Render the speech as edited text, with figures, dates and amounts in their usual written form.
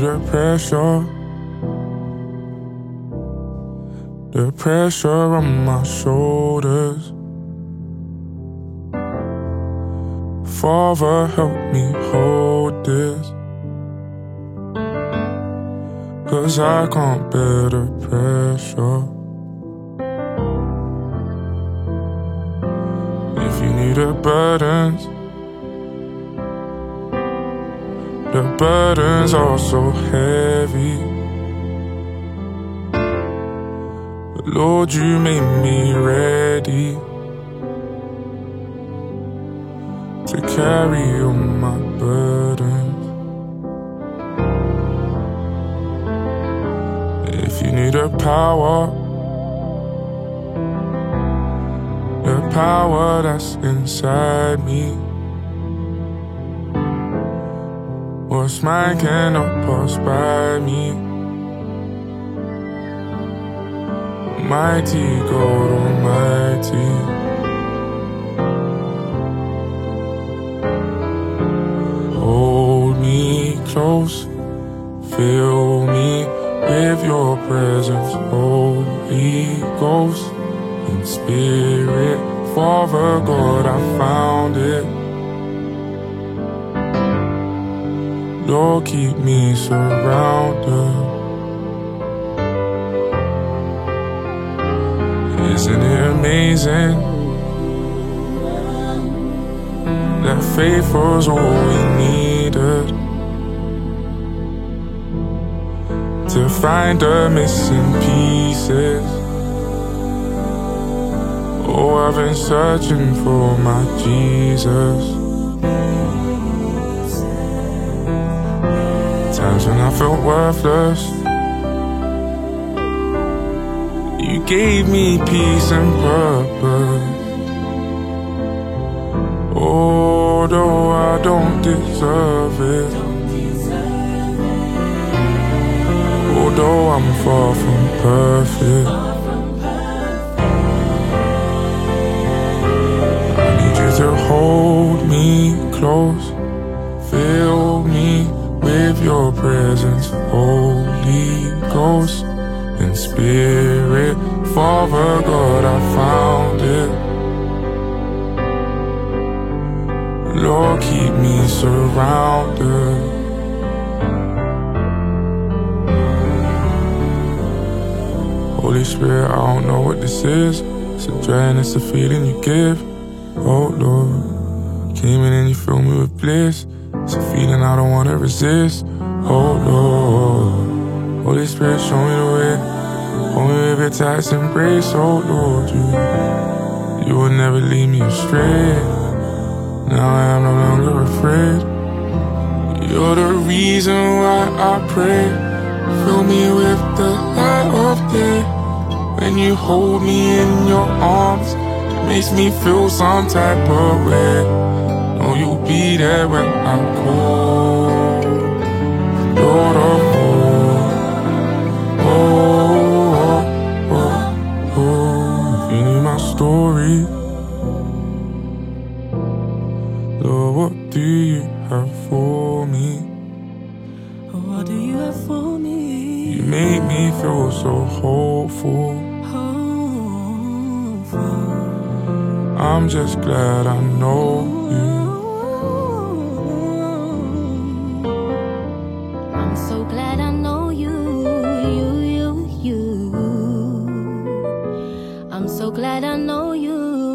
the pressure. The pressure on my shoulders. Father, help me hold this, 'cause I can't bear the pressure. If you need the burdens are so heavy. But Lord, you made me ready to carry all my burdens. If you need the power that's inside me, what's mine cannot pass by me. Mighty God Almighty, hold me close, fill me with your presence, Holy Ghost and Spirit. Father God, I found it. Lord, keep me surrounded. Isn't it amazing that faith was all we needed to find the missing pieces? Oh, I've been searching for my Jesus. Times when I felt worthless, you gave me peace and purpose. Although I don't deserve it, although I'm far from perfect, I need you to hold me close, fill me with your presence, Holy Ghost and Spirit. Father God, I found it. Lord, keep me surrounded. Holy Spirit, I don't know what this is. It's a joy and it's a feeling you give. Oh Lord, came in and you fill me with bliss. It's a feeling I don't wanna resist. Oh Lord, Holy Spirit, show me the way. Hold me with your tight embrace. Oh Lord, you will never lead me astray. Now I am no longer afraid. You're the reason why I pray. Fill me with the light of day. When you hold me in your arms, it makes me feel some type of way. Know you'll be there when I'm cold. Lord of hope. If you need my story, Lord, what do you have for me? What do you have for me? You make me feel so hopeful. I'm just glad I know you. I'm so glad I know you. I'm so glad I know you.